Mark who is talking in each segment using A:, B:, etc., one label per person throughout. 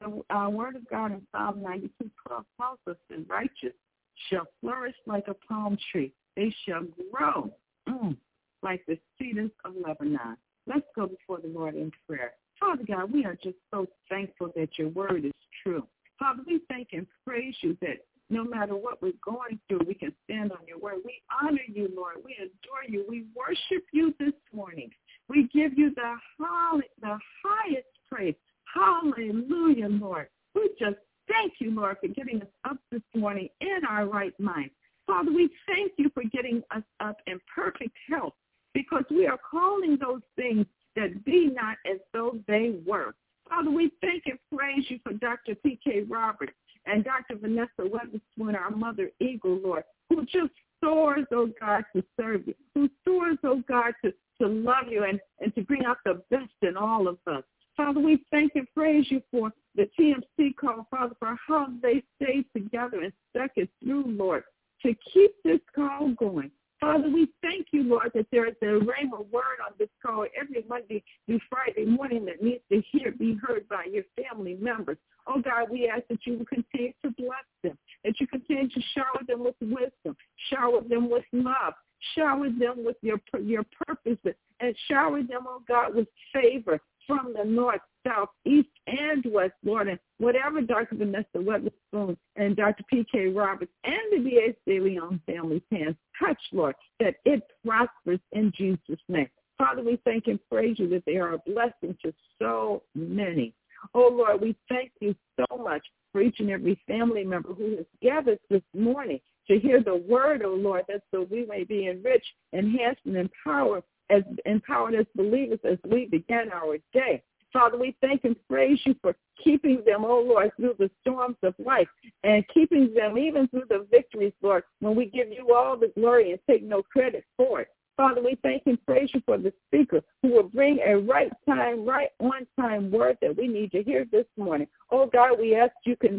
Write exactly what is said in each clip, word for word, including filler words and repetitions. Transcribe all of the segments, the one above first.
A: The uh, word of God in Psalm ninety-two twelve tells us the righteous shall flourish like a palm tree. They shall grow mm, like the cedars of Lebanon. Let's go before the Lord in prayer. Father God, we are just so thankful that your word is true. Father, we thank and praise you that no matter what we're going through, we can stand on your word. We honor you, Lord. We adore you. We worship you this morning. We give you the, holly, the highest praise. Hallelujah, Lord. We just thank you, Lord, for getting us up this morning in our right mind. Father, we thank you for getting us up in perfect health because we are calling those things that be not as though they were. Father, we thank and praise you for Doctor P K Roberts and Doctor Vanessa Weatherspoon, our mother eagle, Lord, who just soars, oh God, to serve you, who soars, oh God, to, to love you and, and to bring out the best in all of us. Father, we thank and praise you for the T M C call, Father, for how they stayed together and stuck it through, Lord, to keep this call going. Father, we thank you, Lord, that there is a rhema word on this call every Monday through Friday morning that needs to hear, be heard by your family members. Oh, God, we ask that you will continue to bless them, that you continue to shower them with wisdom, shower them with love, shower them with your, your purpose, and shower them, oh, God, with favor from the north, south, east, and west, Lord, and whatever Doctor Vanessa Weatherspoon and Doctor P K Roberts and the D A De Leon family's hands touch, Lord, that it prospers in Jesus' name. Father, we thank and praise you that they are a blessing to so many. Oh, Lord, we thank you so much for each and every family member who has gathered this morning to hear the word, oh, Lord, that so we may be enriched, enhanced, and empowered as empowered as believers as we begin our day. Father, we thank and praise you for keeping them, oh Lord, through the storms of life and keeping them even through the victories, Lord, when we give you all the glory and take no credit for it. Father, we thank and praise you for the speaker who will bring a right time, right on time word that we need to hear this morning. Oh, God, we ask you can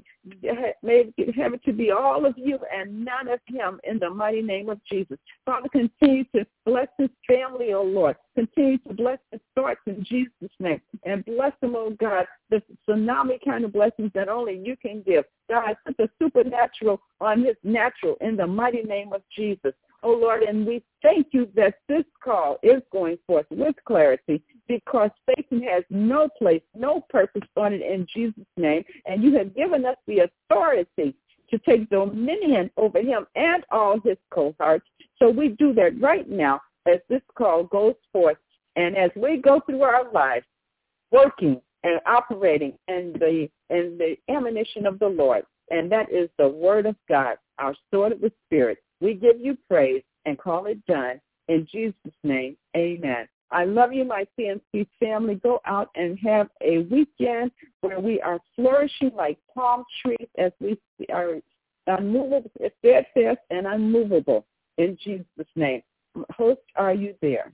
A: have it to be all of you and none of him in the mighty name of Jesus. Father, continue to bless his family, oh, Lord. Continue to bless his thoughts in Jesus' name. And bless him, oh, God, the tsunami kind of blessings that only you can give. God, put the supernatural on his natural in the mighty name of Jesus. Oh, Lord, and we thank you that this call is going forth with clarity because Satan has no place, no purpose on it in Jesus' name, and you have given us the authority to take dominion over him and all his cohorts. So we do that right now as this call goes forth and as we go through our lives working and operating in the, in the admonition of the Lord, and that is the word of God, our sword of the Spirit. We give you praise and call it done. In Jesus' name, amen. I love you, my C M C family. Go out and have a weekend where we are flourishing like palm trees as we are unmovable, steadfast and unmovable. In Jesus' name. Host, are you there?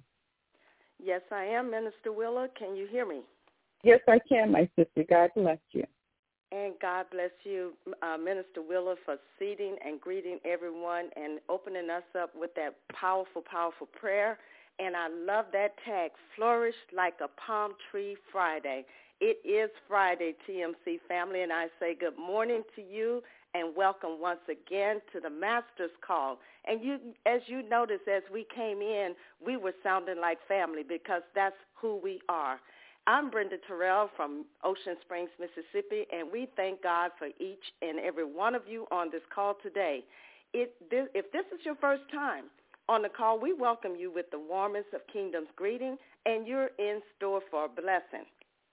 B: Yes, I am, Minister Willa. Can you hear me?
A: Yes, I can, my sister. God bless you.
B: And God bless you, uh, Minister Willa, for seating and greeting everyone and opening us up with that powerful, powerful prayer. And I love that tag, Flourish Like a Palm Tree Friday. It is Friday, T M C family, and I say good morning to you and welcome once again to the Master's Call. And you, as you noticed, as we came in, we were sounding like family because that's who we are. I'm Brenda Terrell from Ocean Springs, Mississippi, and we thank God for each and every one of you on this call today. It, this, if this is your first time on the call, we welcome you with the warmest of Kingdom's greeting, and you're in store for a blessing.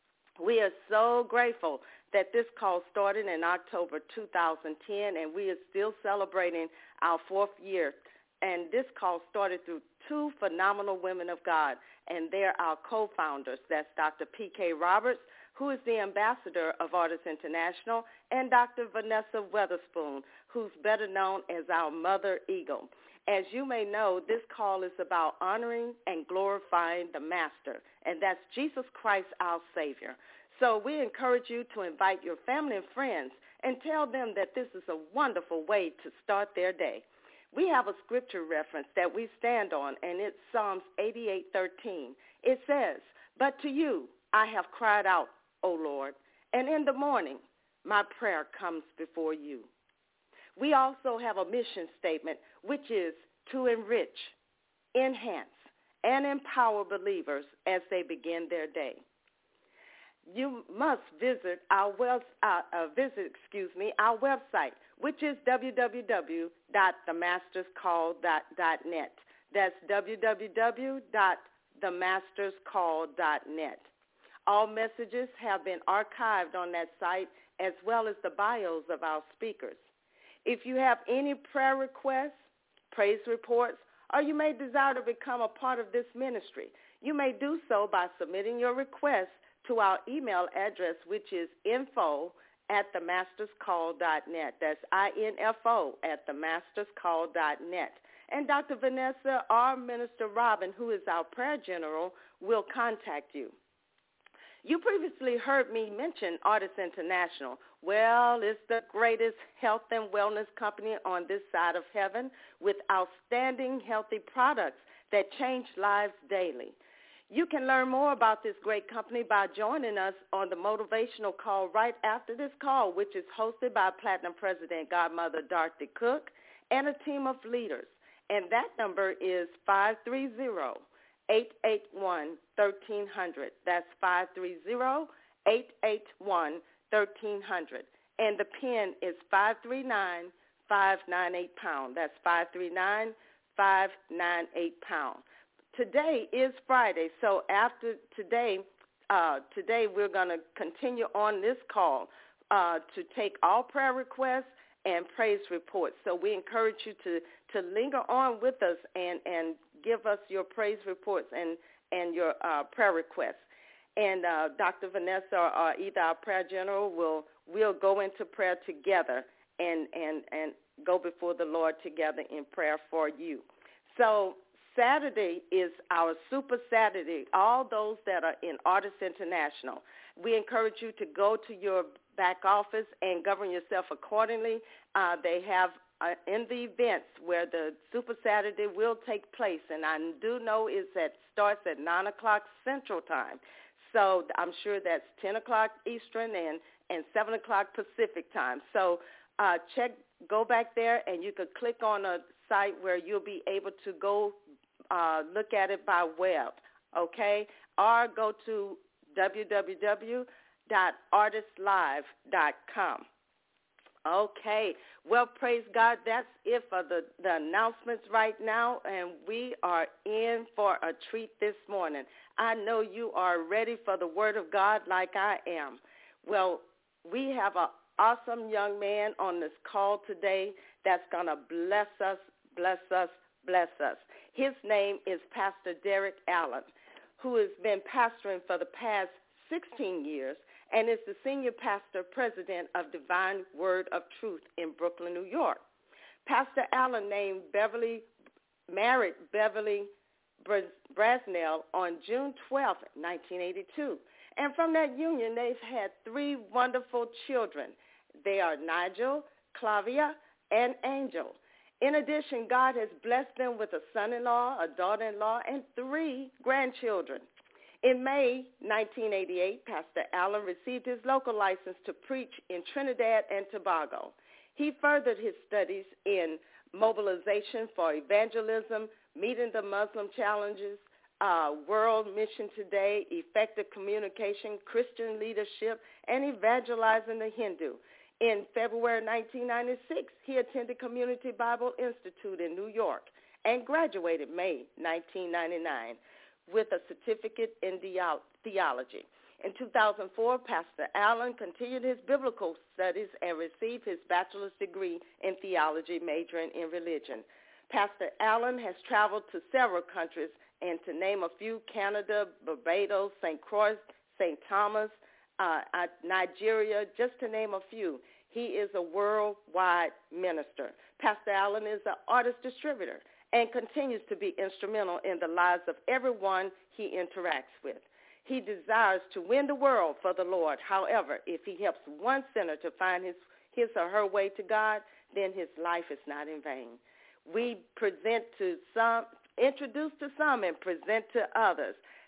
B: We are so grateful that this call started in October two thousand ten, and we are still celebrating our fourth year. And this call started through two phenomenal women of God, and they're our co-founders. That's Doctor P K Roberts, who is the ambassador of Artists International, and Doctor Vanessa Weatherspoon, who's better known as our Mother Eagle. As you may know, this call is about honoring and glorifying the Master, and that's Jesus Christ, our Savior. So we encourage you to invite your family and friends and tell them that this is a wonderful way to start their day. We have a scripture reference that we stand on, and it's Psalms eighty-eight thirteen. It says, "But to you I have cried out, O Lord, And in the morning, my prayer comes before you. We also have a mission statement, which is to enrich, enhance, and empower believers as they begin their day. You must visit our well, uh, uh, visit, excuse me, our website, which is w w w dot the masters call dot net. That's w w w dot the masters call dot net. All messages have been archived on that site, as well as the bios of our speakers. If you have any prayer requests, praise reports, or you may desire to become a part of this ministry, you may do so by submitting your request to our email address, which is info at the masters call dot net. That's I N F O at the masters call dot net. And Doctor Vanessa or Minister Robin, who is our prayer general, will contact you. You previously heard me mention Artis International. Well, it's the greatest health and wellness company on this side of heaven with outstanding healthy products that change lives daily. You can learn more about this great company by joining us on the motivational call right after this call, which is hosted by Platinum President Godmother Dorothy Cook and a team of leaders. And that number is five three zero, eight eight one, one three zero zero. That's five three zero, eight eight one, one three zero zero. And the PIN is five three nine, five nine eight pound. That's five three nine, five nine eight pound. Today is Friday, so after today, uh, today we're going to continue on this call uh, to take all prayer requests and praise reports. So we encourage you to, to linger on with us and, and give us your praise reports and, and your uh, prayer requests. And uh, Doctor Vanessa or, or either our prayer general will will go into prayer together and, and, and go before the Lord together in prayer for you. So Saturday is our Super Saturday, all those that are in Artis International. We encourage you to go to your back office and govern yourself accordingly. Uh, they have uh, in the events where the Super Saturday will take place, and I do know it's at, starts at nine o'clock Central Time. So I'm sure that's ten o'clock Eastern and, and seven o'clock Pacific Time. So uh, check, go back there, and you could click on a site where you'll be able to go Uh, look at it by web, okay? Or go to w w w dot artis live dot com. Okay. Well, praise God. That's it for the, the announcements right now, and we are in for a treat this morning. I know you are ready for the Word of God like I am. Well, we have an awesome young man on this call today that's going to bless us, bless us, bless us. His name is Pastor Derek Allen, who has been pastoring for the past sixteen years and is the senior pastor president of Divine Word of Truth in Brooklyn, New York. Pastor Allen named Beverly, married Beverly Brasnell on June twelfth, nineteen eighty-two. And from that union, they've had three wonderful children. They are Nigel, Clavia, and Angel. In addition, God has blessed them with a son-in-law, a daughter-in-law, and three grandchildren. In May nineteen eighty-eight, Pastor Allen received his local license to preach in Trinidad and Tobago. He furthered his studies in mobilization for evangelism, meeting the Muslim challenges, uh, World Mission Today, effective communication, Christian leadership, and evangelizing the Hindu. In February nineteen ninety-six, he attended Community Bible Institute in New York and graduated May nineteen ninety-nine with a certificate in theology. In two thousand four, Pastor Allen continued his biblical studies and received his bachelor's degree in theology, majoring in religion. Pastor Allen has traveled to several countries, and to name a few, Canada, Barbados, Saint Croix, Saint Thomas, uh, Nigeria, just to name a few. He is a worldwide minister. Pastor Allen is an artist distributor and continues to be instrumental in the lives of everyone he interacts with. He desires to win the world for the Lord. However, if he helps one sinner to find his, his or her way to God, then his life is not in vain. We present to some, introduce to some and present to others,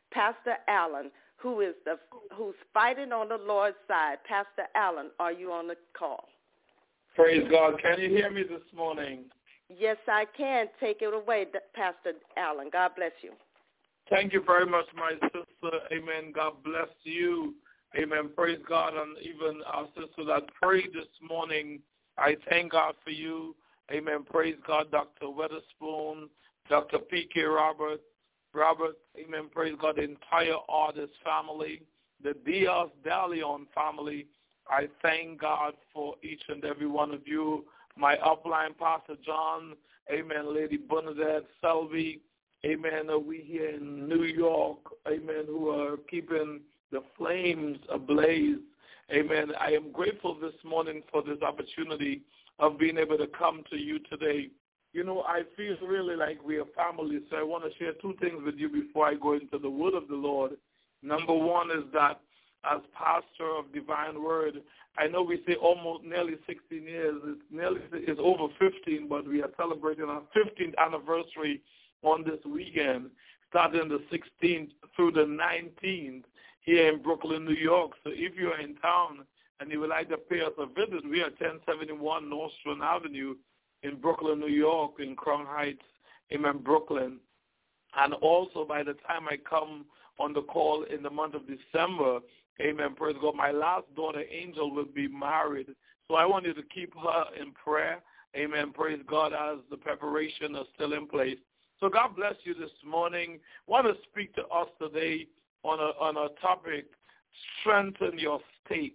B: Pastor Allen, who is the who's fighting on the Lord's side. Pastor Allen, are you on the call?
C: Praise God. Can you hear me this morning?
B: Yes, I can. Take it away, Pastor Allen. God bless you.
C: Thank you very much, my sister. Amen. God bless you. Amen. Praise God. And even our sister that prayed this morning, I thank God for you. Amen. Praise God, Doctor Weatherspoon, Doctor P K. Robert, Robert, amen. Praise God, the entire artist family, the Diaz DeLeon family. I thank God for each and every one of you. My upline, Pastor John, amen, Lady Bernadette Selvey, amen, we here in New York, amen, who are keeping the flames ablaze, amen. I am grateful this morning for this opportunity of being able to come to you today. You know, I feel really like we are family, so I want to share two things with you before I go into the word of the Lord. Number one is that as pastor of Divine Word, I know we say almost nearly sixteen years. It's nearly it's over fifteen, but we are celebrating our fifteenth anniversary on this weekend, starting the sixteenth through the nineteenth here in Brooklyn, New York. So if you're in town and you would like to pay us a visit, we are ten seventy-one North Strand Avenue in Brooklyn, New York, in Crown Heights, amen, Brooklyn. And also by the time I come on the call in the month of December, amen, praise God, my last daughter, Angel, will be married. So I want you to keep her in prayer, amen, praise God, as the preparation is still in place. So God bless you this morning. I want to speak to us today on a, on a topic, strengthen your state.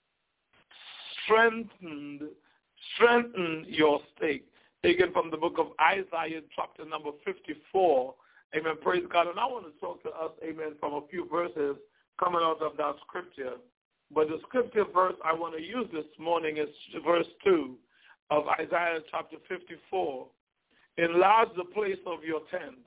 C: Strengthened, strengthen your state. Taken from the book of Isaiah, chapter number fifty-four. Amen. Praise God. And I want to talk to us, amen, from a few verses coming out of that scripture. But the scripture verse I want to use this morning is verse two of Isaiah chapter fifty-four. Enlarge the place of your tent,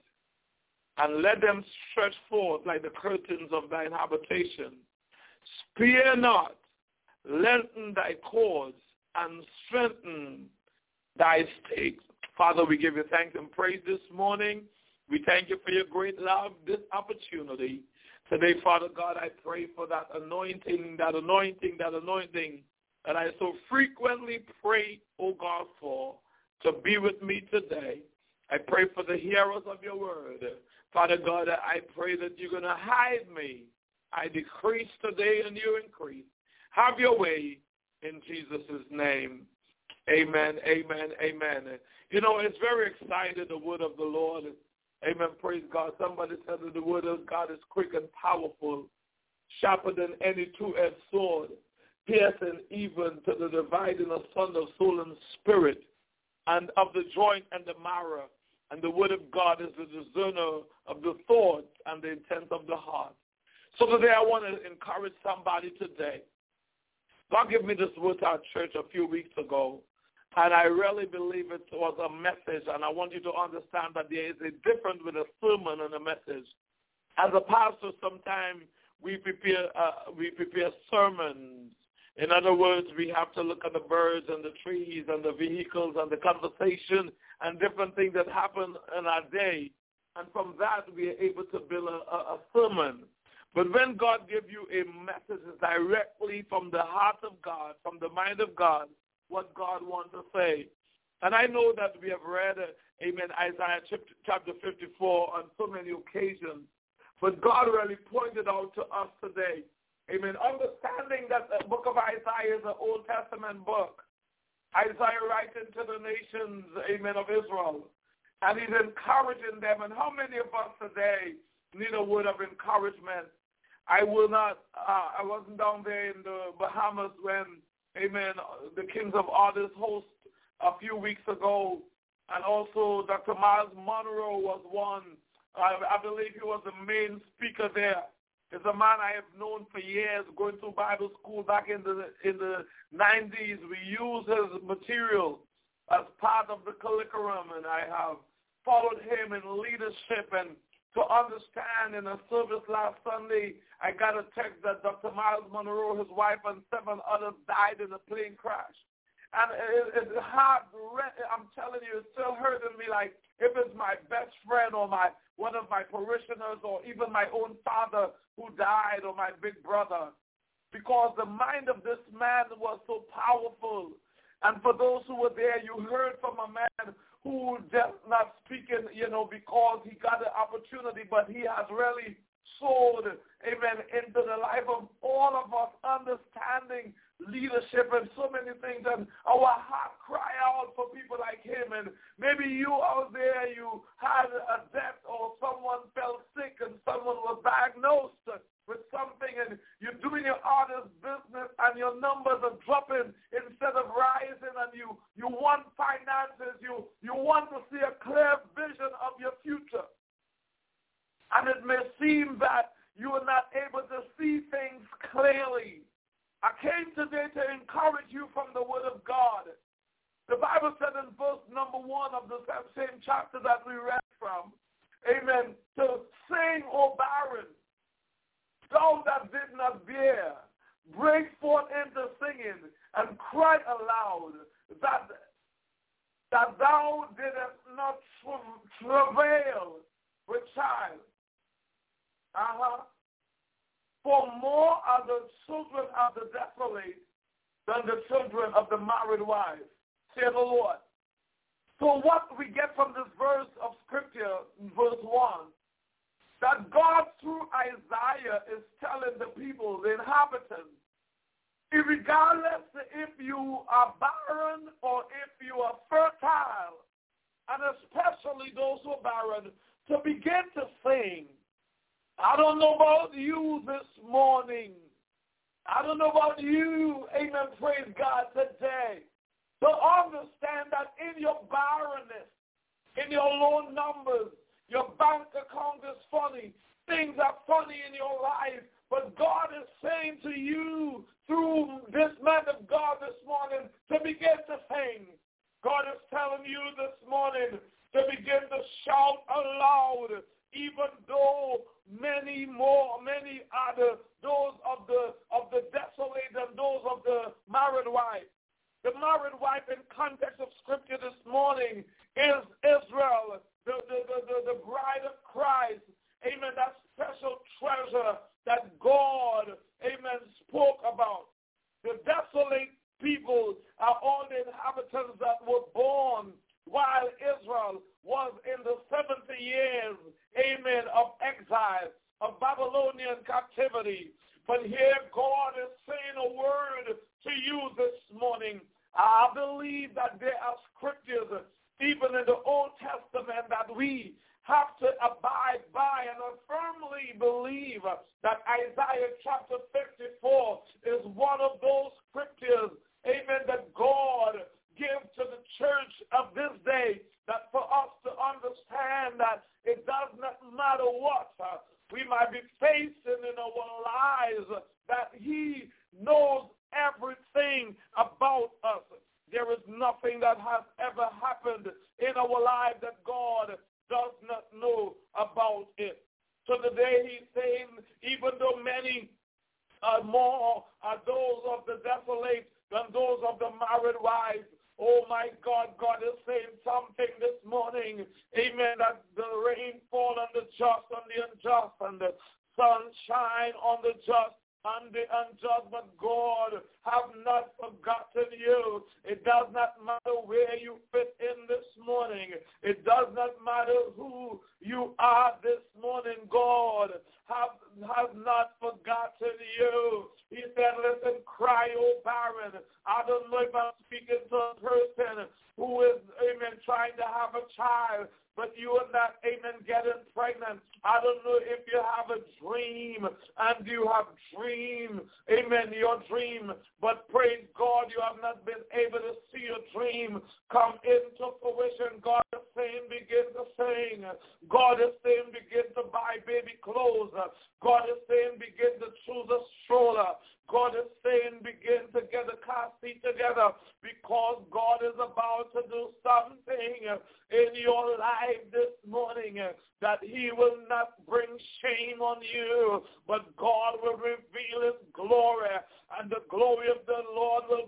C: and let them stretch forth like the curtains of thine habitation. Spare not, lengthen thy cords, and strengthen thy stakes. Father, we give you thanks and praise this morning. We thank you for your great love, this opportunity. Today, Father God, I pray for that anointing, that anointing, that anointing that I so frequently pray, oh God, for, to be with me today. I pray for the hearers of your word. Father God, I pray that you're going to hide me. I decrease today and you increase. Have your way in Jesus' name. Amen, amen, amen. You know, it's very exciting, the word of the Lord. Amen, praise God. Somebody said that the word of God is quick and powerful, sharper than any two-edged sword, piercing even to the dividing asunder of soul and spirit, and of the joint and the marrow. And the word of God is the discerner of the thoughts and the intent of the heart. So today I want to encourage somebody today. God gave me this word to our church a few weeks ago, and I really believe it was a message, and I want you to understand that there is a difference with a sermon and a message. As a pastor, sometimes we prepare uh, we prepare sermons. In other words, we have to look at the birds and the trees and the vehicles and the conversation and different things that happen in our day, and from that we are able to build a, a, a sermon. But when God gives you a message directly from the heart of God, from the mind of God, what God wants to say. And I know that we have read, uh, amen, Isaiah chapter fifty-four on so many occasions. But God really pointed out to us today, amen, understanding that the book of Isaiah is an Old Testament book. Isaiah writing to the nations, amen, of Israel. And he's encouraging them. And how many of us today need a word of encouragement? I will not, uh, I wasn't down there in the Bahamas when, amen, the Kings of Artists host a few weeks ago. And also Doctor Miles Monroe was one. I, I believe he was the main speaker there. It's a man I have known for years, going through Bible school back in the in the nineties. We use his material as part of the curriculum, and I have followed him in leadership. And to understand, in a service last Sunday, I got a text that Doctor Miles Monroe, his wife, and seven others died in a plane crash. and it, it's hard. I'm telling you, it's still hurting me. Like if it's my best friend or my one of my parishioners or even my own father who died or my big brother, because the mind of this man was so powerful. And for those who were there, you heard from a man who just not speaking, you know, because he got an opportunity, but he has really sold, amen, into the life of all of us, understanding leadership and so many things. And our heart cry out for people like him. And maybe you out there, you had a death or someone fell sick and someone was diagnosed with something, and you're doing your honest business and your numbers are dropping instead of rising, and you, you want finances, you, you want to see a clear vision of your future. And it may seem that you are not able to see things clearly. I came today to encourage you from the Word of God. The Bible said in verse number one of the same chapter that we read from, amen, to sing, O barren, thou that did not bear, break forth into singing and cry aloud that, that thou didst not travail with child. Uh-huh. For more are the children of the desolate than the children of the married wife, saith the Lord. So what we get from this verse of Scripture, verse one, that God through Isaiah is telling the people, the inhabitants, regardless if you are barren or if you are fertile, and especially those who are barren, to begin to sing. I don't know about you this morning. I don't know about you, amen, praise God, today. But understand that in your barrenness, in your low numbers, your bank account is funny. Things are funny in your life. But God is saying to you through this man of God this morning to begin to sing. God is telling you this morning to begin to shout aloud, even though many more, many other, those of the of the desolate and those of the married wife. The married wife in context of Scripture this morning is Israel, the, the, the, the, the bride of Christ. Amen. That special treasure that God, amen, spoke about. The desolate people are all the inhabitants that were born while Israel was in the seventy years, amen, of exile, of Babylonian captivity. But here God is saying a word to you this morning. I believe that there are scriptures, even in the Old Testament, that we have to abide by, and I firmly believe that Isaiah chapter fifty-four is one of those scriptures, amen, that God gives to the church of this day, that for us to understand that it does not matter what uh, we might be facing in our lives, that he knows everything about us. There is nothing that has ever happened in our life that God does not know about it. So today he's saying, even though many are more are those of the desolate than those of the married wives, oh my God, God is saying something this morning, amen, that the rain fall on the just and the unjust, and the sun shine on the just and the unjust, but God have not forgotten you. It does not matter where you fit in this morning. It does not matter who you are this morning. God have, has not forgotten you. He said, listen, cry, O barren. I don't know if I'm speaking to a person who is, amen, trying to have a child, but you are not, amen, getting pregnant. I don't know if you have a dream and you have dreamed, amen, your dream, but praise God, you have not been able to see your dream come into fruition. God is saying, begin to sing. God is saying, begin to buy baby clothes. God is saying, begin to choose a stroller. God is saying, begin to get a car seat together, because God is about to do something in your life this morning that he will not bring shame on you, but God will reveal his glory, and the glory of the Lord will be exposed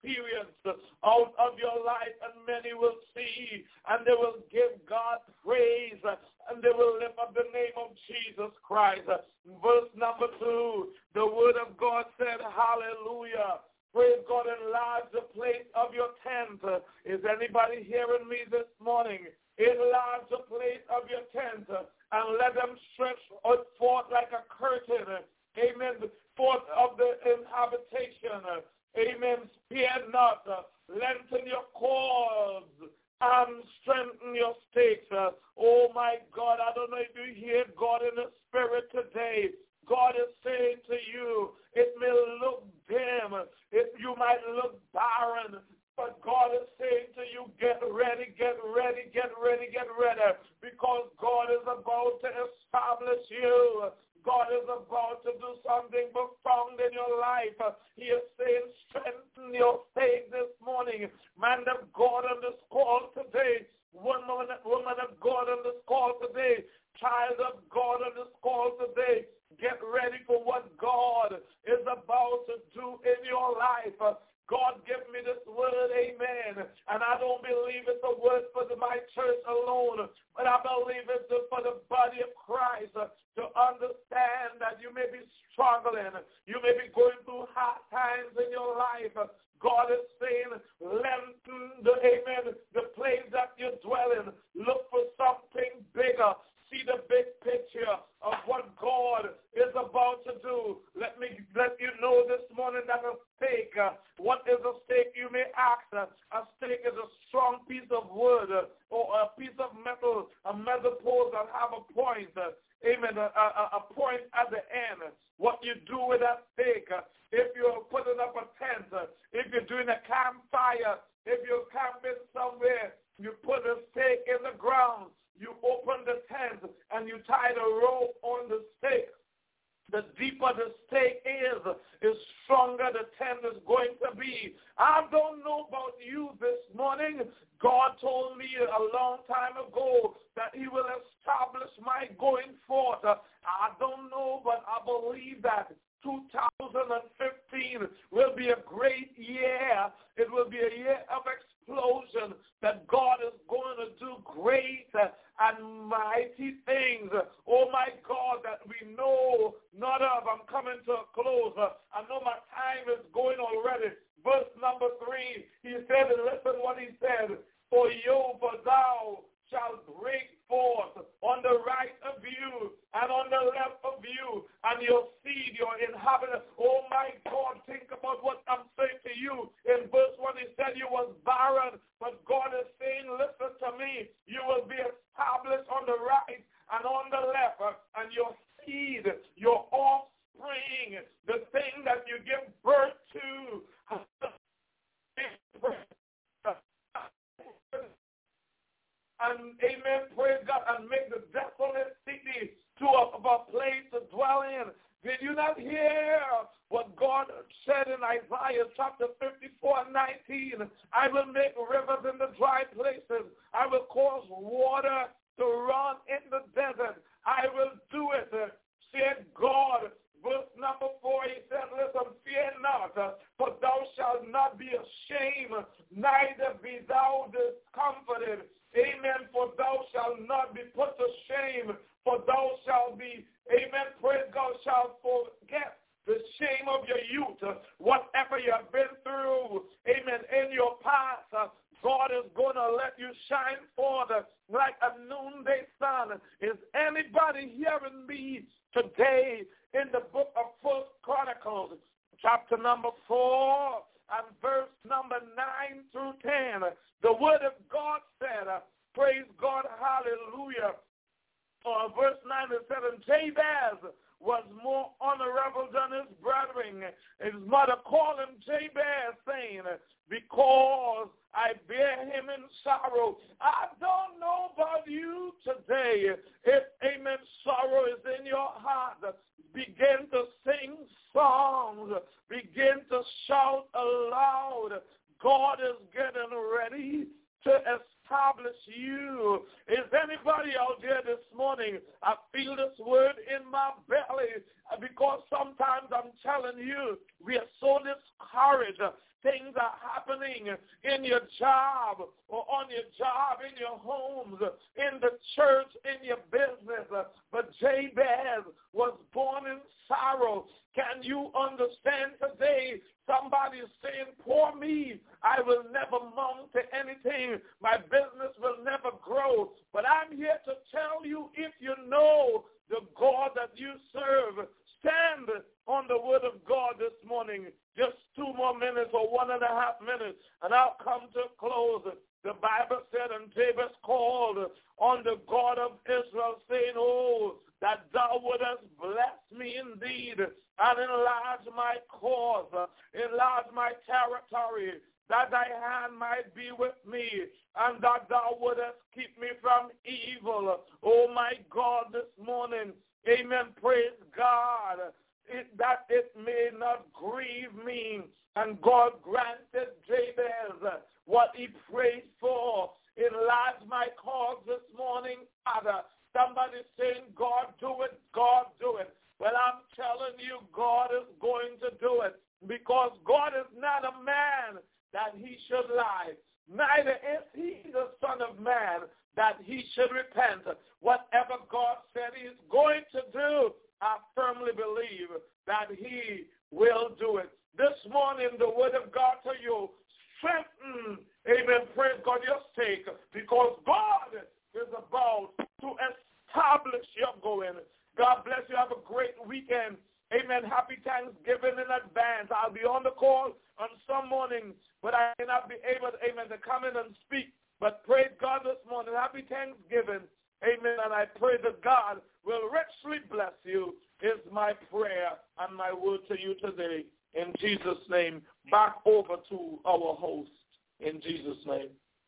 C: experience out of your life, and many will see, and they will give God praise, and they will lift up the name of Jesus Christ. Verse number two, the word of God said, hallelujah. Praise God, enlarge the place of your tent. Is anybody hearing me this morning? Enlarge the place of your tent and let them stretch forth like a curtain. Amen. Forth of the inhabitation. Amen. Spare not. Lengthen your cords and strengthen your stakes. Oh my God, I don't know if you hear God in the spirit today. God is saying to you, it may look dim, if you might look barren, but God is saying to you, get ready, get ready, get ready, get ready, because God is about to establish you. God is about to do something profound in your life. He is saying, strengthen your faith this morning. Man of God on this call today, woman, woman of God on this call today, child of God on this call today, get ready for what God is about to do in your life. God give me this word, amen. And I don't believe it's a word for the, my church alone, but I believe it's for the body of Christ to understand that you may be struggling. You may be going through hard times in your life. God is saying, lengthen the, amen, the place that you dwell in. Look for something bigger. See the big picture of what God is about to do. Let me let you know this morning that a stake, uh, what is a stake, you may ask. Uh, a stake is a strong piece of wood uh, or a piece of metal, a metal pole that have a point. Uh, amen, a, a, a point at the end. What you do with that stake, uh, if you're putting up a tent, uh, if you're doing a campfire, if you're camping somewhere, you put a stake in the ground. You open the tent and you tie the rope on the stake. The deeper the stake is, the stronger the tent is going to be. I don't know about you this morning. God told me a long time ago that he will establish my going forth. I don't know, but I believe that two thousand fifteen will be a great year. It will be a year of explosion, that God is going to do great and mighty things. Oh my God, that we know not of. I'm coming to a close. I know my time is going already. Verse number three, he said, and listen what he said, for you, for thou shalt break forth on the right of you and on the left of you, and your seed, your inhabitant. Oh my God, think about what I'm saying to you. In verse one, he said you was barren, but God is saying, listen to me, you will be established on the right and on the left, and your seed, your offspring, the thing that you give birth to, and amen, praise God, and make the desolate city to a, of a place to dwell in. Did you not hear what God said in Isaiah chapter fifty-four and nineteen? I will make rivers in the dry places. I will cause water to run in the desert. I will do it, said God. Verse number four, he said, listen, fear not, for thou shalt not be ashamed, neither be thou discomfited. Amen, for thou shalt not be put to shame, for thou shalt be, amen, praise God, shalt forget the shame of your youth, whatever you have been through, amen, in your past, God is going to let you shine forth like a noonday sun. Is anybody hearing me today in the book of First Chronicles, chapter number four and verse number nine through ten? The word of God said, uh, praise God, hallelujah. Uh, verse nine and seven, Jabez was more honorable than his brethren. His mother called him Jabez, saying, because I bear him in sorrow. I don't know about you today. If, amen, sorrow is in your heart, begin to sing songs. Begin to shout aloud. God is getting ready to establish you. Is anybody out there this morning? I feel this word in my belly. somebody, because sometimes I'm telling you, we are so discouraged. Things are happening in your job or on your job, in your homes, in the church, in your business. But Jabez was born in sorrow. Can you understand today? Somebody is saying, poor me, I will never amount to anything. My business will never grow. But I'm here to tell you, if you know the God that you serve, stand on the word of God this morning. Just two more minutes or one and a half minutes, and I'll come to a close. The Bible said, and Jabez called on the God of Israel, saying, oh, that thou wouldest bless me indeed and enlarge my cause, enlarge my territory, that thy hand might be with me, and that thou wouldest keep me from evil. Oh, my God, this morning, amen, praise God, it, that it may not grieve me. And God granted Jabez what he prayed for. Enlarge my cause this morning, Father. Somebody saying, God, do it, God, do it. Well, I'm telling you, God is going to do it, because God is not a man that he should lie. Neither is he the Son of Man that he should repent. Whatever God said he is going to do, I firmly believe that he will do it. This morning, the word of God to you, strengthen, amen, praise God, your stake, because God is about to establish your going. God bless you. Have a great weekend. Amen. Happy Thanksgiving in advance. I'll be on the call on some mornings, but I may not be able, amen, to come in and speak. But praise God this morning. Happy Thanksgiving. Amen. And I pray that God will richly bless you is my prayer and my word to you today. In Jesus' name, back over to our host. In Jesus' name.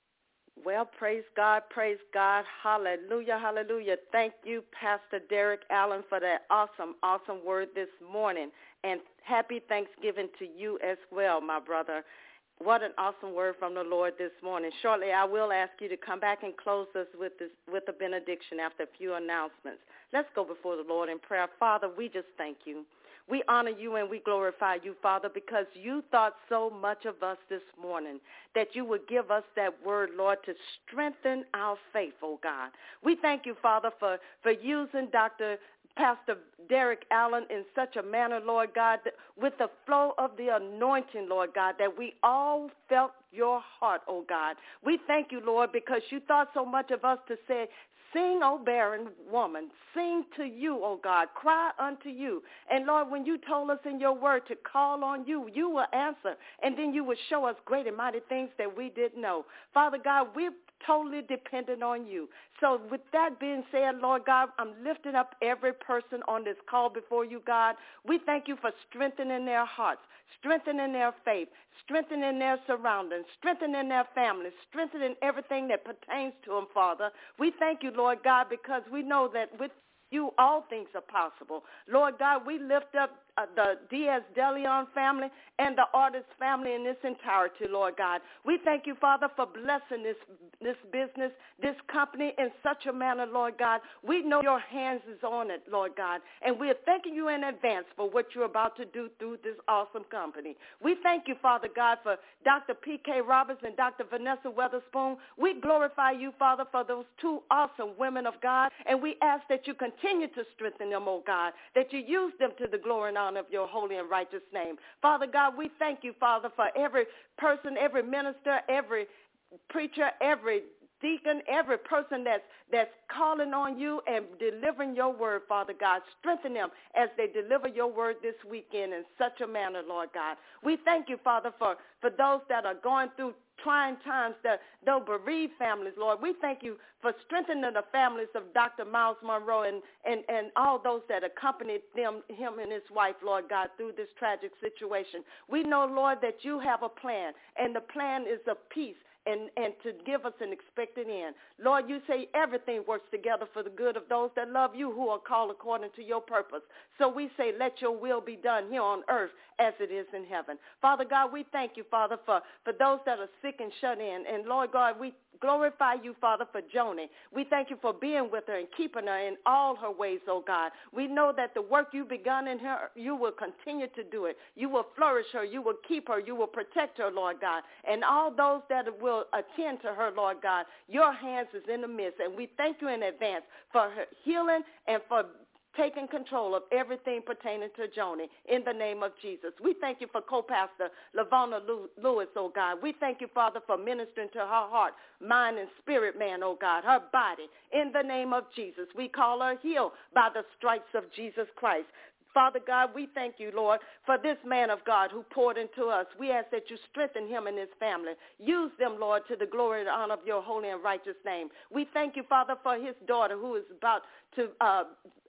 B: Well, praise God, praise God. Hallelujah, hallelujah. Thank you, Pastor Derek Allen, for that awesome, awesome word this morning. And happy Thanksgiving to you as well, my brother. What an awesome word from the Lord this morning. Shortly, I will ask you to come back and close us with this, with a benediction after a few announcements. Let's go before the Lord in prayer. Father, we just thank you. We honor you and we glorify you, Father, because you thought so much of us this morning that you would give us that word, Lord, to strengthen our faith, oh God. We thank you, Father, for, for using Doctor Pastor Derek Allen in such a manner, Lord God, with the flow of the anointing, Lord God, that we all felt your heart, oh God. We thank you, Lord, because you thought so much of us to say, sing, O barren woman, sing to you, O God, cry unto you. And Lord, when you told us in your word to call on you, you will answer, and then you will show us great and mighty things that we didn't know. Father God, we're totally dependent on you. So with that being said, Lord God, I'm lifting up every person on this call before you, God. We thank you for strengthening their hearts, strengthening their faith, strengthening their surroundings, strengthening their families, strengthening everything that pertains to them, Father. We thank you, Lord God, because we know that with you all things are possible. Lord God, we lift up uh, the Diaz DeLeon family and the Artist family in this entirety, Lord God. We thank you, Father, for blessing this this business, this company in such a manner, Lord God. We know your hands is on it, Lord God, and we are thanking you in advance for what you're about to do through this awesome company. We thank you, Father God, for Doctor P K Roberts and Doctor Vanessa Weatherspoon. We glorify you, Father, for those two awesome women of God, and we ask that you continue to strengthen them, oh God, that you use them to the glory and honor of your holy and righteous name. Father God, we thank you, Father, for every person, every minister, every preacher, every deacon, every person that's that's calling on you and delivering your word, Father God. Strengthen them as they deliver your word this weekend in such a manner, Lord God. We thank you, Father, for, for those that are going through trying times, the, the bereaved families, Lord. We thank you for strengthening the families of Doctor Miles Monroe and, and, and all those that accompanied them, him and his wife, Lord God, through this tragic situation. We know, Lord, that you have a plan, and the plan is of peace and, and to give us an expected end. Lord, you say everything works together for the good of those that love you, who are called according to your purpose. So we say, let your will be done here on earth as it is in heaven. Father God, we thank you, Father, for, for those that are sick and shut in. And Lord God, we glorify you, Father, for Joni. We thank you for being with her and keeping her in all her ways, oh God. We know that the work you've begun in her, you will continue to do it. You will flourish her. You will keep her. You will protect her, Lord God. And all those that will attend to her, Lord God, your hands is in the midst. And we thank you in advance for her healing and for taking control of everything pertaining to Joni in the name of Jesus. We thank you for co-pastor Lavona Lewis, oh God. We thank you, Father, for ministering to her heart, mind, and spirit, man, oh God, her body. In the name of Jesus, we call her healed by the stripes of Jesus Christ. Father God, we thank you, Lord, for this man of God who poured into us. We ask that you strengthen him and his family. Use them, Lord, to the glory and honor of your holy and righteous name. We thank you, Father, for his daughter who is about to uh,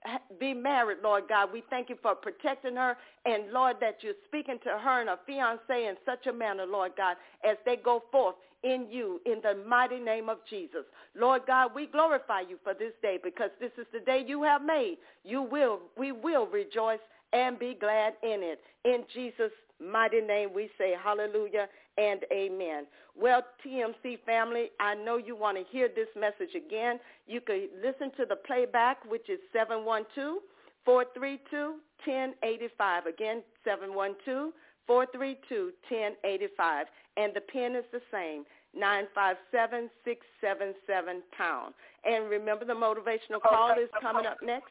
B: be married, Lord God. We thank you for protecting her, and, Lord, that you're speaking to her and her fiancé in such a manner, Lord God, as they go forth in you, in the mighty name of Jesus. Lord God, we glorify you for this day because this is the day you have made. You will, we will rejoice and be glad in it. In Jesus' mighty name we say hallelujah and amen. Well, T M C family, I know you want to hear this message again. You can listen to the playback, which is seven one two, four three two, one zero eight five. Again, seven one two, four three two, one zero eight five. And the pin is the same, nine five seven, six seven seven, pound. And remember, the motivational call is coming up next.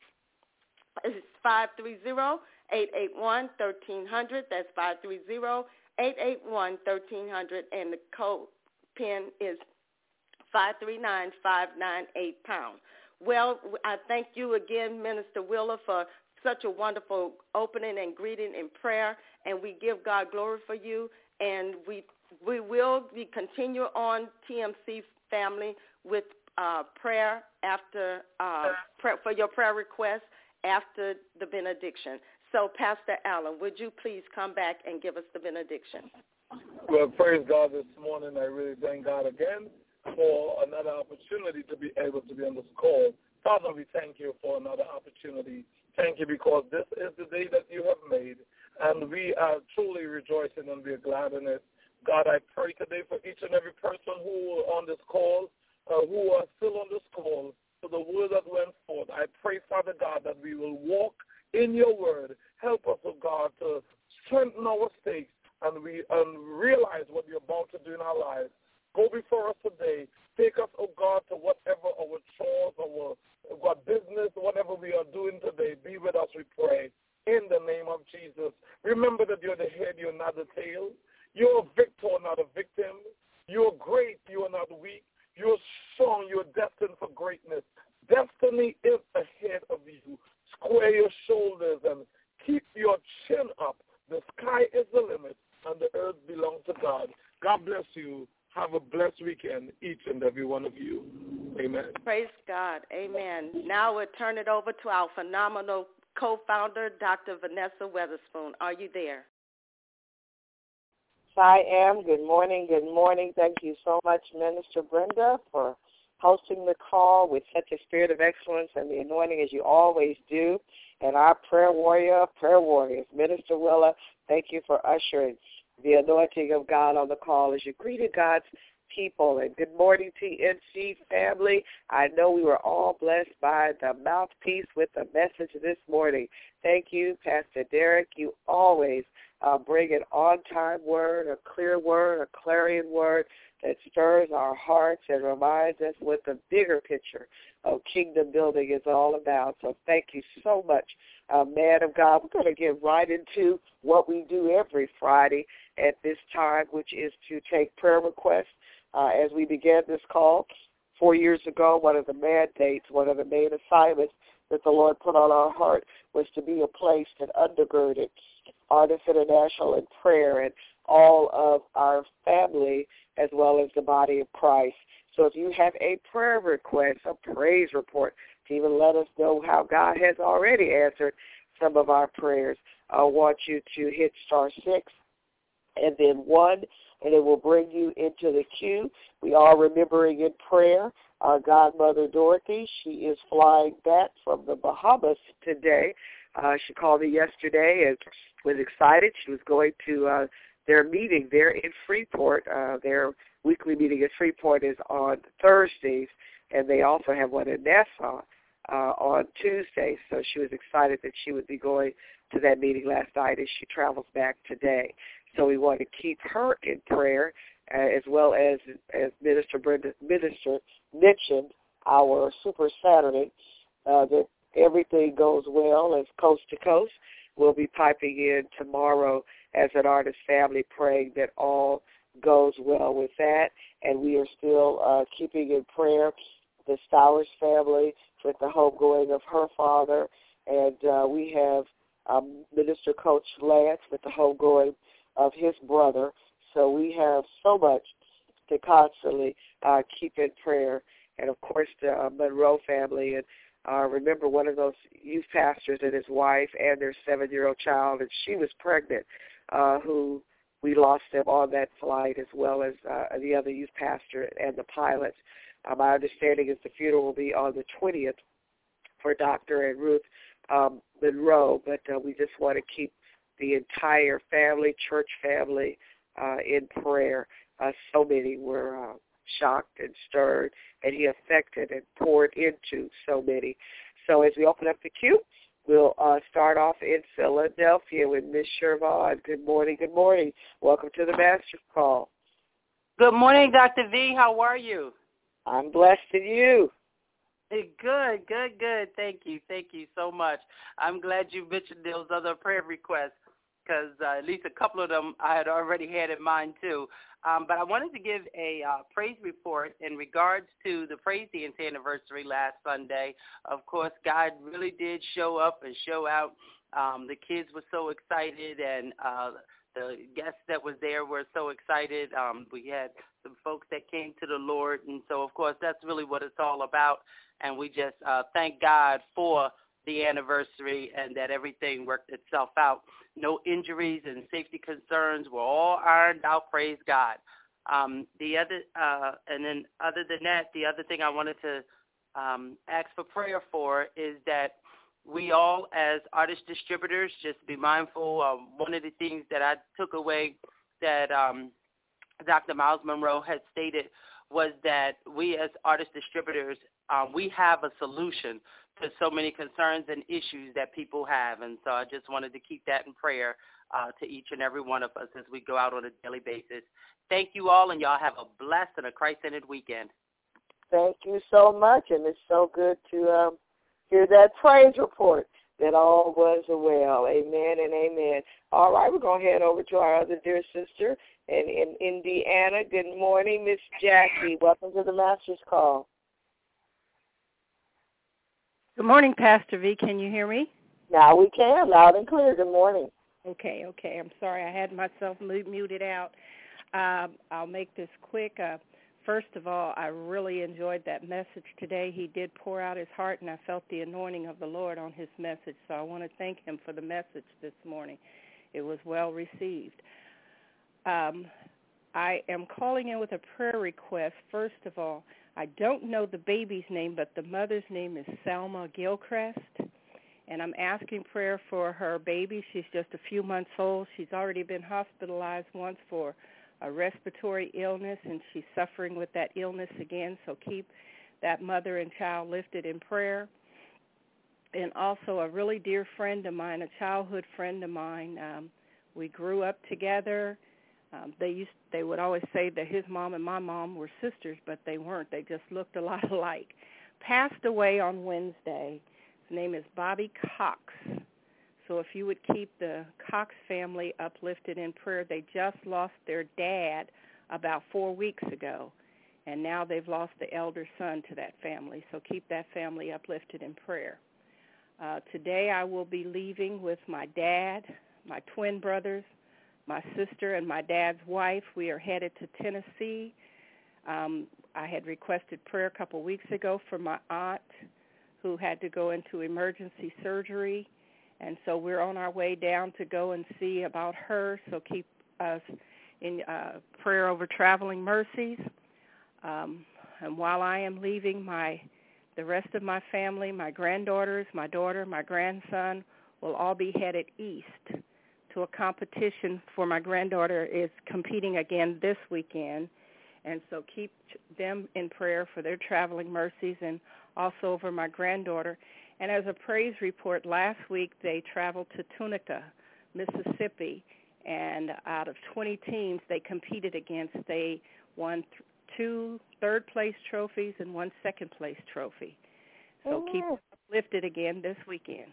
B: It's five three zero, eight eight one, one three zero zero. That's five three zero, eight eight one, one three zero zero. And the code pin is five three nine, five nine eight, pound. Well, I thank you again, Minister Willa, for such a wonderful opening and greeting in prayer. And we give God glory for you. And we we will be continue on T M C family with uh, prayer after uh, prayer, for your prayer request after the benediction. So, Pastor Allen, would you please come back and give us the benediction?
C: Well, praise God this morning. I really thank God again for another opportunity to be able to be on this call. Father, we thank you for another opportunity. Thank you because this is the day that you have made, and we are truly rejoicing and we are glad in it. God, I pray today for each and every person who are on this call, uh, who are still on this call, for the word that went forth. I pray, Father God, that we will walk in your word. Help us, oh God, to strengthen our stakes and we and realize what you're about to do in our lives. Go before us today. Take us, oh God, to whatever our chores, our, our business, whatever we are doing today. Be with us, we pray, in the name of Jesus. Remember that you're the head, you're not the tail. You're a victor, not a victim. You're great, you are not weak. You're strong, you're destined for greatness. Destiny is ahead of you. Square your shoulders and keep your chin up. The sky is the limit, and the earth belongs to God. God bless you. Have a blessed weekend, each and every one of you. Amen.
B: Praise God. Amen. Now we'll turn it over to our phenomenal co-founder, Doctor Vanessa Weatherspoon. Are you there?
D: I am. Good morning. Good morning. Thank you so much, Minister Brenda, for hosting the call with such a spirit of excellence and the anointing as you always do. And our prayer warrior, prayer warriors, Minister Willa, thank you for ushering the anointing of God on the call as you greeted God's people. And good morning, T N C family. I know we were all blessed by the mouthpiece with the message this morning. Thank you, Pastor Derek. You always uh, bring an on-time word, a clear word, a clarion word that stirs our hearts and reminds us what the bigger picture of kingdom building is all about. So thank you so much, uh, man of God. We're going to get right into what we do every Friday at this time, which is to take prayer requests. Uh, as we began this call four years ago, one of the mandates, one of the main assignments that the Lord put on our heart was to be a place that undergirded Artists International in prayer and all of our family as well as the body of Christ. So if you have a prayer request, a praise report, to even let us know how God has already answered some of our prayers, I want you to hit star six and then one, and it will bring you into the queue. We are remembering in prayer our godmother Dorothy. She is flying back from the Bahamas today. Uh, she called me yesterday and was excited. She was going to uh, their meeting there in Freeport, uh, their weekly meeting at Freeport is on Thursdays, and they also have one in Nassau uh, on Tuesdays. So she was excited that she would be going to that meeting last night as she travels back today. So we want to keep her in prayer, uh, as well as, as Minister Brenda Minister mentioned, our Super Saturday, uh, that everything goes well as coast to coast. We'll be piping in tomorrow as an artist family, praying that all goes well with that. And we are still uh, keeping in prayer the Stowers family with the homegoing of her father. And uh, we have um, Minister Coach Lance with the homegoing of his brother. So we have so much to constantly uh, keep in prayer. And, of course, the uh, Monroe family. And uh, remember one of those youth pastors and his wife and their seven-year-old child, and she was pregnant, uh, who we lost them on that flight, as well as uh, the other youth pastor and the pilots. Uh, my understanding is the funeral will be on the twentieth for Doctor and Ruth um, Monroe, but uh, we just want to keep the entire family, church family, uh, in prayer. Uh, so many were uh, shocked and stirred, and he affected and poured into so many. So as we open up the queue, we'll uh, start off in Philadelphia with Miss Shervon. Good morning, good morning. Welcome to the Master's Call.
E: Good morning, Doctor V. How are you?
D: I'm blessed, and you?
E: Good, good, good. Thank you. Thank you so much. I'm glad you mentioned those other prayer requests, because uh, at least a couple of them I had already had in mind, too. Um, but I wanted to give a uh, praise report in regards to the Praise Dance anniversary last Sunday. Of course, God really did show up and show out. Um, the kids were so excited, and uh, the guests that was there were so excited. Um, we had some folks that came to the Lord, and so, of course, that's really what it's all about. And we just uh, thank God for the anniversary and that everything worked itself out. No injuries and safety concerns were all ironed out, praise God. Um, the other, uh, and then other than that, the other thing I wanted to um, ask for prayer for is that we all, as artist distributors, just be mindful. Um, one of the things that I took away that um, Doctor Miles Monroe had stated was that we, as artist distributors, um, we have a solution to so many concerns and issues that people have. And so I just wanted to keep that in prayer uh, to each and every one of us as we go out on a daily basis. Thank you all, and y'all have a blessed and a Christ-centered weekend.
D: Thank you so much, and it's so good to um, hear that praise report that all was well. Amen and amen. All right, we're going to head over to our other dear sister in, in Indiana. Good morning, Miss Jackie. Welcome to the Master's Call.
F: Good morning, Pastor V. Can you hear me?
D: Now we can, loud and clear. Good morning.
F: Okay, okay. I'm sorry. I had myself muted out. Um, I'll make this quick. Uh, first of all, I really enjoyed that message today. He did pour out his heart, and I felt the anointing of the Lord on his message, so I want to thank him for the message this morning. It was well received. Um, I am calling in with a prayer request. First of all, I don't know the baby's name, but the mother's name is Selma Gilchrist, and I'm asking prayer for her baby. She's just a few months old. She's already been hospitalized once for a respiratory illness, and she's suffering with that illness again, so keep that mother and child lifted in prayer. And also a really dear friend of mine, a childhood friend of mine, um, we grew up together. Um, they used they would always say that his mom and my mom were sisters, but they weren't. They just looked a lot alike. Passed away on Wednesday. His name is Bobby Cox. So if you would keep the Cox family uplifted in prayer, they just lost their dad about four weeks ago, and now they've lost the elder son to that family. So keep that family uplifted in prayer. Uh, today I will be leaving with my dad, my twin brothers, my sister, and my dad's wife. We are headed to Tennessee. Um, I had requested prayer a couple weeks ago for my aunt who had to go into emergency surgery, and so we're on our way down to go and see about her, so keep us in uh, prayer over traveling mercies. Um, and while I am leaving, my the rest of my family, my granddaughters, my daughter, my grandson, will all be headed east to a competition for my granddaughter is competing again this weekend, And so keep them in prayer for their traveling mercies, and also over my granddaughter. And as a praise report, last week they traveled to Tunica, Mississippi, and out of twenty teams they competed against, they won th- two third-place trophies and one second-place trophy. So keep uplifted again this weekend.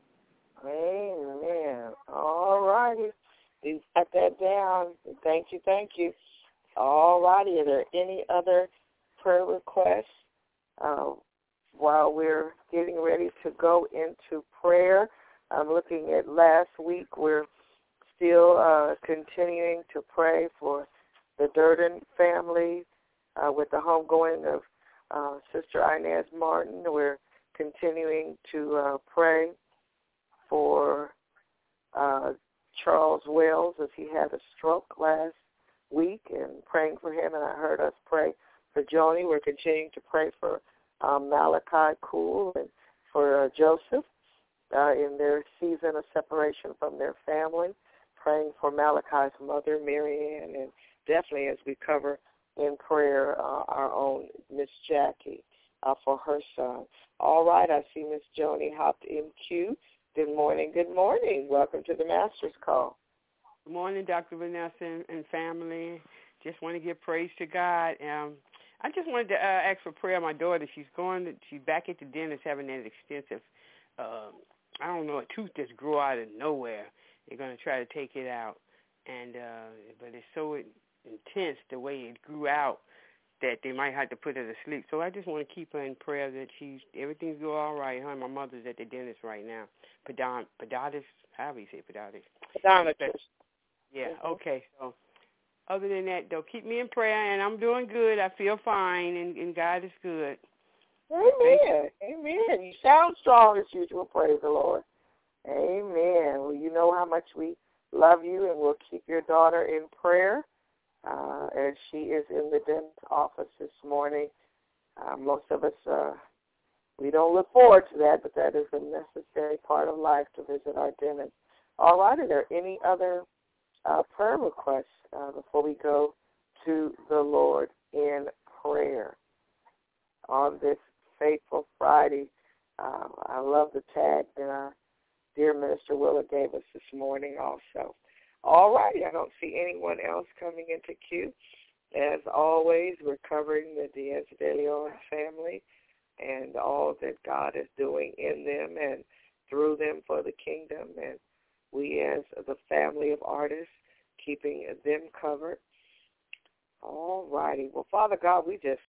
D: Amen. All righty. You got that down. Thank you, thank you. All righty. Are there any other prayer requests uh, while we're getting ready to go into prayer? I'm looking at last week. We're still uh, continuing to pray for the Durden family uh, with the homegoing of uh, Sister Inez Martin. We're continuing to uh, pray for uh, Charles Wells as he had a stroke last week, and praying for him. And I heard us pray for Joni. We're continuing to pray for um, Malachi Cool and for uh, Joseph uh, in their season of separation from their family. Praying for Malachi's mother, Marianne, and definitely as we cover in prayer uh, our own Miss Jackie uh, for her son. All right, I see Miss Joni hopped in queue. Good morning, good morning. Welcome to the Master's Call.
G: Good morning, Doctor Vanessa and, and family. Just want to give praise to God. Um, I just wanted to uh, ask for prayer. My daughter, she's going, to, she's back at the dentist having that extensive, uh, I don't know, a tooth just grew out of nowhere. They're going to try to take it out, and uh, but it's so intense the way it grew out that they might have to put her to sleep. So I just want to keep her in prayer that she's everything's going all right. Her and my mother's at the dentist right now. Pedon, pedontis, how do you say pedontis?
D: Pedontist.
G: Yeah, okay. So other than that, though, keep me in prayer, and I'm doing good. I feel fine, and, and God is good.
D: Amen. Amen. You sound strong as usual. Praise the Lord. Amen. Well, you know how much we love you, and we'll keep your daughter in prayer uh, as she is in the dentist office this morning. Uh, most of us, uh, we don't look forward to that, but that is a necessary part of life to visit our dentist. All right, are there any other uh, prayer requests uh, before we go to the Lord in prayer on this faithful Friday? Uh, I love the tag that our dear Minister Willa gave us this morning also. All right, I don't see anyone else coming into queue. As always, we're covering the Diaz de Leon family and all that God is doing in them and through them for the kingdom. And we as the family of artists, keeping them covered. All righty. Well, Father God, we just,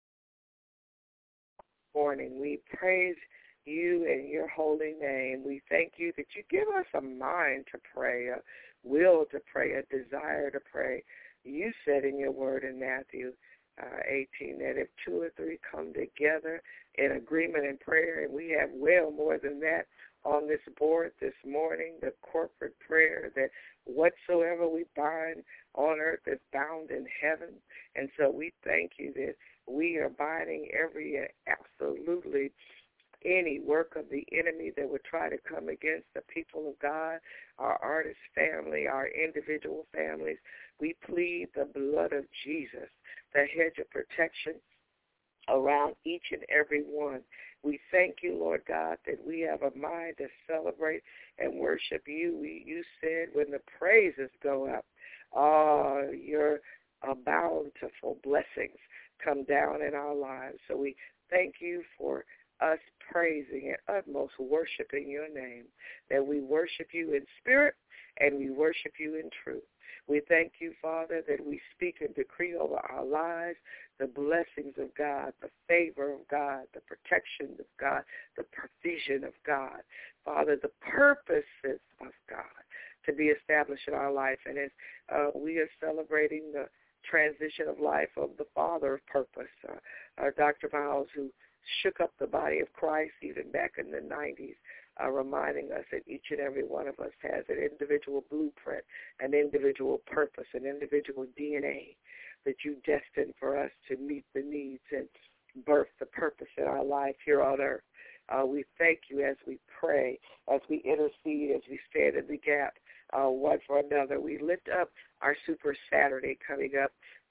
D: morning, we praise you and your holy name. We thank you that you give us a mind to pray, a will to pray, a desire to pray. You said in your word in Matthew uh, eighteen that if two or three come together in agreement in prayer, and we have well more than that on this board this morning, the corporate prayer that whatsoever we bind on earth is bound in heaven. And so we thank you that we are binding every uh, absolutely any work of the enemy that would try to come against the people of God, our artist family, our individual families. We plead the blood of Jesus, the hedge of protection around each and every one. We thank you, Lord God, that we have a mind to celebrate and worship you. We, you said when the praises go up, uh, your uh, bountiful blessings come down in our lives. So we thank you for us praising and utmost worshiping your name, that we worship you in spirit and we worship you in truth. We thank you, Father, that we speak and decree over our lives the blessings of God, the favor of God, the protection of God, the provision of God. Father, the purposes of God to be established in our life. And as uh, we are celebrating the transition of life of the Father of Purpose, uh, our Doctor Miles, who shook up the body of Christ even back in the nineties, uh, reminding us that each and every one of us has an individual blueprint, an individual purpose, an individual D N A that you destined for us to meet the needs and birth the purpose in our life here on earth. Uh, we thank you as we pray, as we intercede, as we stand in the gap uh, one for another. We lift up our Super Saturday coming up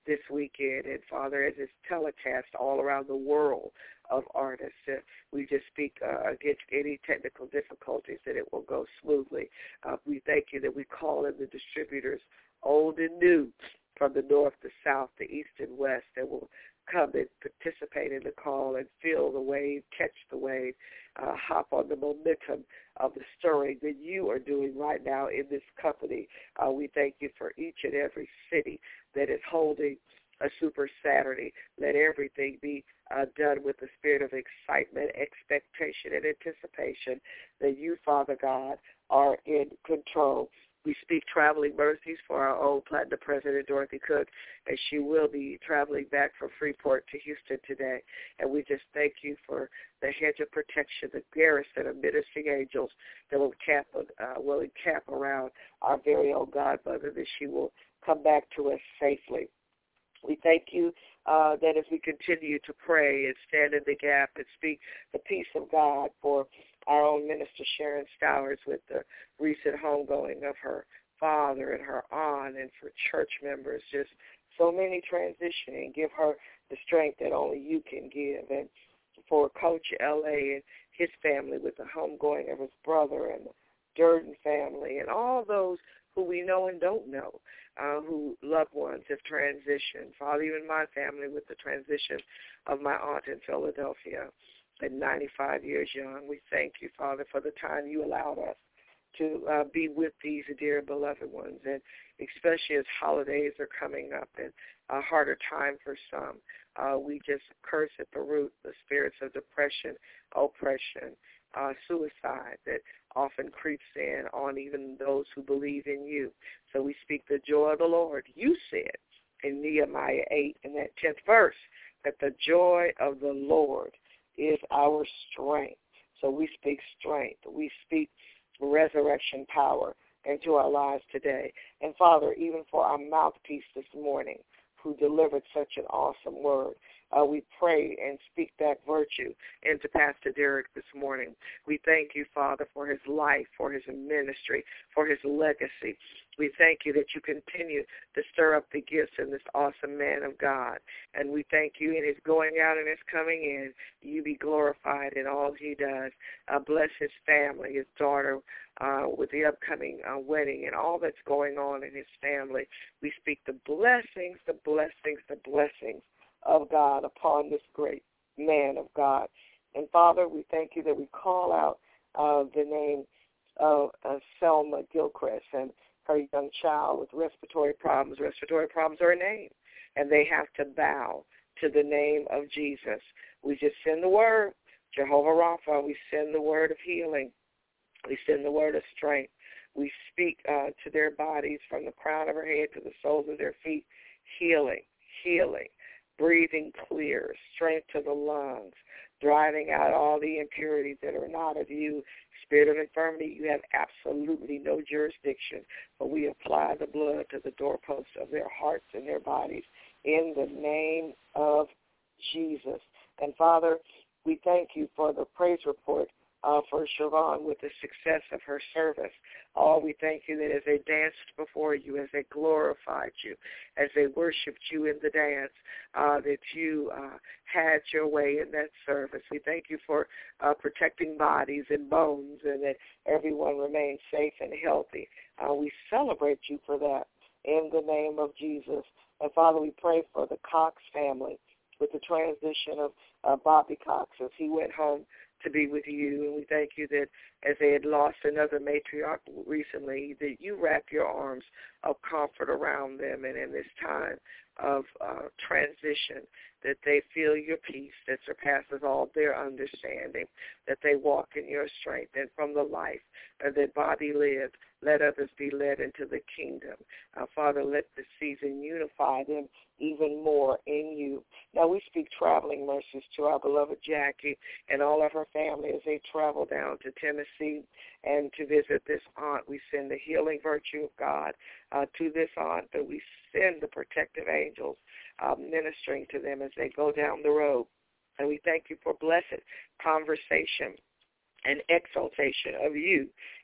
D: this weekend. And, Father, as it's telecast all around the world of artists, uh, we just speak uh, against any technical difficulties that it will go smoothly. Uh, we thank you that we call in the distributors, old and new, from the north, the south, the east, and west, that will come and participate in the call and feel the wave, catch the wave, uh, hop on the momentum of the stirring that you are doing right now in this company. Uh, we thank you for each and every city that is holding a Super Saturday. Let everything be uh, done with the spirit of excitement, expectation, and anticipation that you, Father God, are in control. We speak traveling mercies for our own Platinum President, Dorothy Cook, as she will be traveling back from Freeport to Houston today. And we just thank you for the hedge of protection, the garrison of ministering angels that will, cap, uh, will encamp around our very own godmother, that she will come back to us safely. We thank you uh, that as we continue to pray and stand in the gap and speak the peace of God for our own Minister Sharon Stowers with the recent homegoing of her father and her aunt, and for church members, just so many transitioning. Give her the strength that only you can give. And for Coach L A and his family with the homegoing of his brother, and the Durden family, and all those who we know and don't know, uh, who loved ones have transitioned. Father, even my family with the transition of my aunt in Philadelphia at ninety-five years young. We thank you, Father, for the time you allowed us to uh, be with these dear beloved ones, and especially as holidays are coming up and a harder time for some. Uh, we just curse at the root the spirits of depression, oppression, uh, suicide that often creeps in on even those who believe in you. So we speak the joy of the Lord. You said in Nehemiah eight, in that tenth verse, that the joy of the Lord is our strength. So we speak strength. We speak resurrection power into our lives today. And, Father, even for our mouthpiece this morning, who delivered such an awesome word, uh, we pray and speak that virtue into Pastor Derek this morning. We thank you, Father, for his life, for his ministry, for his legacy. We thank you that you continue to stir up the gifts in this awesome man of God. And we thank you in his going out and his coming in. You be glorified in all he does. Uh, bless his family, his daughter, uh, with the upcoming uh, wedding and all that's going on in his family. We speak the blessings, the blessings, the blessings of God upon this great man of God. And, Father, we thank you that we call out uh, the name of uh, Selma Gilchrist and her young child with respiratory problems. Respiratory problems are a name, and they have to bow to the name of Jesus. We just send the word, Jehovah Rapha. We send the word of healing. We send the word of strength. We speak uh, to their bodies from the crown of her head to the soles of their feet, healing, healing, breathing clear, strength to the lungs, driving out all the impurities that are not of you. Spirit of infirmity, you have absolutely no jurisdiction, but we apply the blood to the doorposts of their hearts and their bodies in the name of Jesus. And, Father, we thank you for the praise report uh, for Siobhan with the success of her service. Oh, we thank you that as they danced before you, as they glorified you, as they worshiped you in the dance, uh, that you uh, had your way in that service. We thank you for uh, protecting bodies and bones, and that everyone remains safe and healthy. Uh, we celebrate you for that in the name of Jesus. And, Father, we pray for the Cox family with the transition of uh, Bobby Cox as he went home to be with you. And we thank you that as they had lost another matriarch recently, that you wrap your arms of comfort around them, and in this time of uh, transition, that they feel your peace that surpasses all their understanding, that they walk in your strength, and from the life that Bobby lived, let others be led into the kingdom. Uh, Father, let the season unify them even more in you. Now we speak traveling mercies to our beloved Jackie and all of her family as they travel down to Tennessee and to visit this aunt. We send the healing virtue of God uh, to this aunt, but we send the protective angels uh, ministering to them as they go down the road. And we thank you for blessed conversation and exaltation of you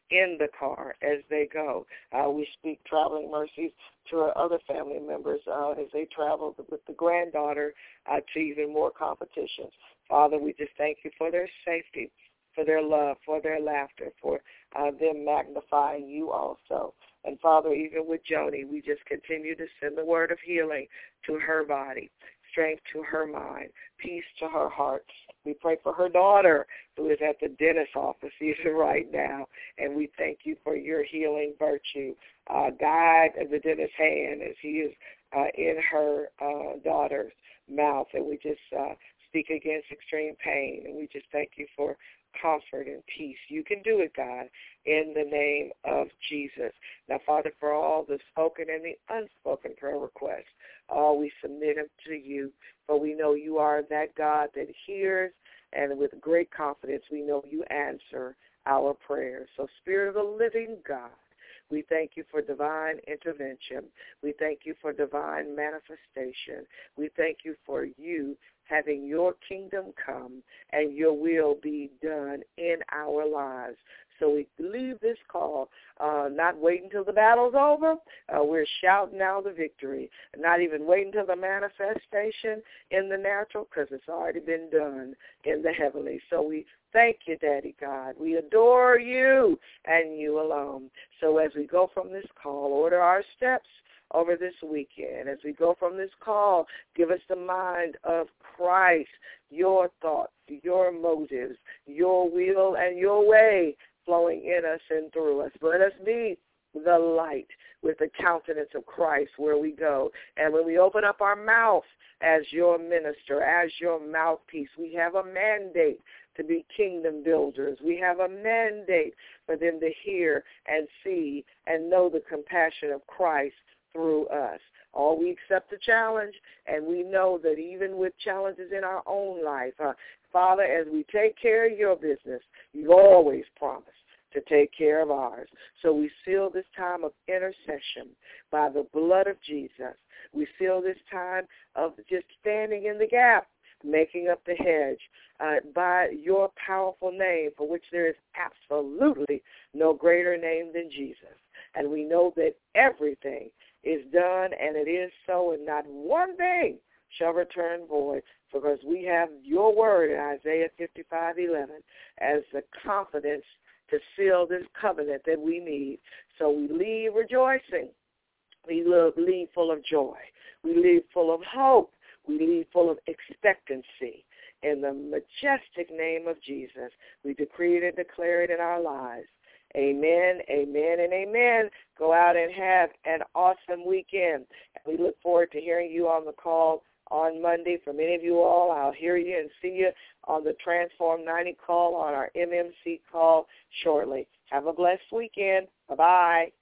D: in the car as they go. Uh, we speak traveling mercies to our other family members uh, as they travel with the granddaughter uh, to even more competitions. Father, we just thank you for their safety, for their love, for their laughter, for uh, them magnifying you also. And, Father, even with Joni, we just continue to send the word of healing to her body, strength to her mind, peace to her heart. We pray for her daughter who is at the dentist's office even right now, and we thank you for your healing virtue. Uh, guide the dentist's hand as he is uh, in her uh, daughter's mouth, and we just uh, speak against extreme pain, and we just thank you for comfort and peace. You can do it, God, in the name of Jesus. Now, Father, for all the spoken and the unspoken prayer requests, all we submit them to you, for we know you are that God that hears, and with great confidence we know you answer our prayers. So, Spirit of the living God, we thank you for divine intervention. We thank you for divine manifestation. We thank you for you having your kingdom come and your will be done in our lives. So we leave this call, uh, not waiting until the battle's over. Uh, we're shouting out the victory, not even waiting until the manifestation in the natural, because it's already been done in the heavenly. So we thank you, Daddy God. We adore you and you alone. So as we go from this call, order our steps over this weekend. As we go from this call, give us the mind of Christ, your thoughts, your motives, your will, and your way flowing in us and through us. Let us be the light with the countenance of Christ where we go. And when we open up our mouth as your minister, as your mouthpiece, we have a mandate to be kingdom builders. We have a mandate for them to hear and see and know the compassion of Christ through us. All we accept the challenge, and we know that even with challenges in our own life, uh, Father, as we take care of your business, you've always promised to take care of ours. So we seal this time of intercession by the blood of Jesus. We seal this time of just standing in the gap, making up the hedge uh, by your powerful name, for which there is absolutely no greater name than Jesus. And we know that everything is done, and it is so, and not one thing shall return void, because we have your word in Isaiah fifty-five eleven as the confidence to seal this covenant that we need. So we leave rejoicing. We leave full of joy. We leave full of hope. We leave full of expectancy. In the majestic name of Jesus, we decree it and declare it in our lives. Amen, amen, and amen. Go out and have an awesome weekend. We look forward to hearing you on the call on Monday. For many of you all, I'll hear you and see you on the Transform ninety call, on our M M C call shortly. Have a blessed weekend. Bye-bye.